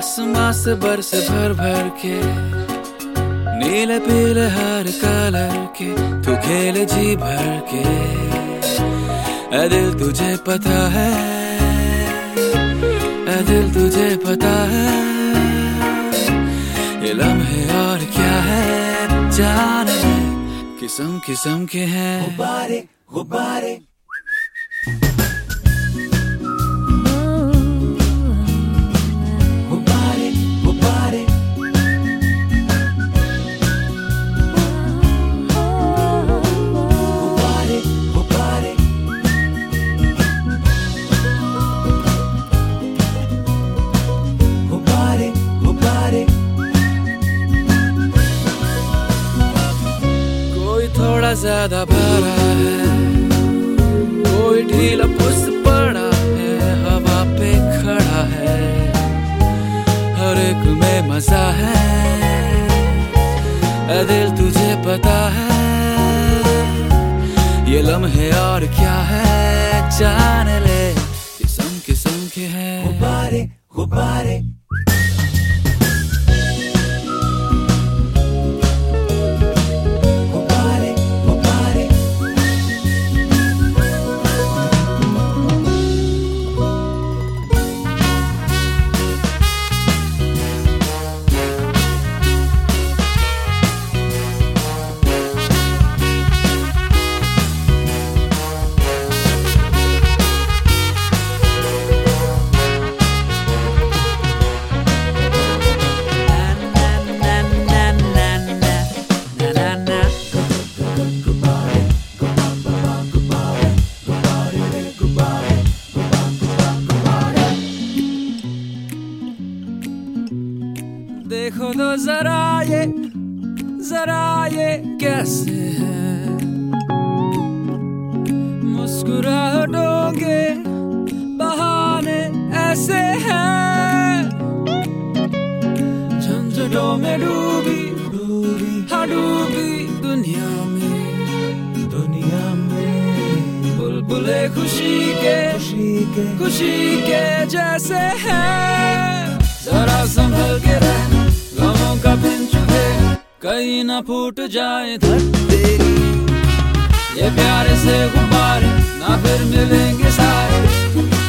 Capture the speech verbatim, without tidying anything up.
आसमां से बरस भर भर के, नीले पीले हर कलर के तू खेले जी भर के। ऐ दिल तुझे पता है, ऐ दिल तुझे पता है, ये लम्हे और क्या है जान ले, किस्म किस्म के हैं गुब्बारे गुब्बारे। थोड़ा ज्यादा भरा है, कोई ढीला पुस पड़ा है, हवा पे खड़ा है, हर एक में मजा है। ऐ दिल तुझे पता है, ये लम्हे और क्या है जान ले, किस्म किस्म के हैं गुब्बारे गुब्बारे। देखो तो जरा ये जरा ये कैसे है, मुस्कुराहटों के बहाने ऐसे हैं, झंझटों में डूबी डूबी हाँ डूबी दुनिया में दुनिया में, बुलबुले खुशी के खुशी के खुशी के जैसे हैं। जरा संभल के रहना, गमों का बिन चुके कहीं ना फूट जाए धरती, ये प्यारे से गुब्बारे ना फिर मिलेंगे सारे।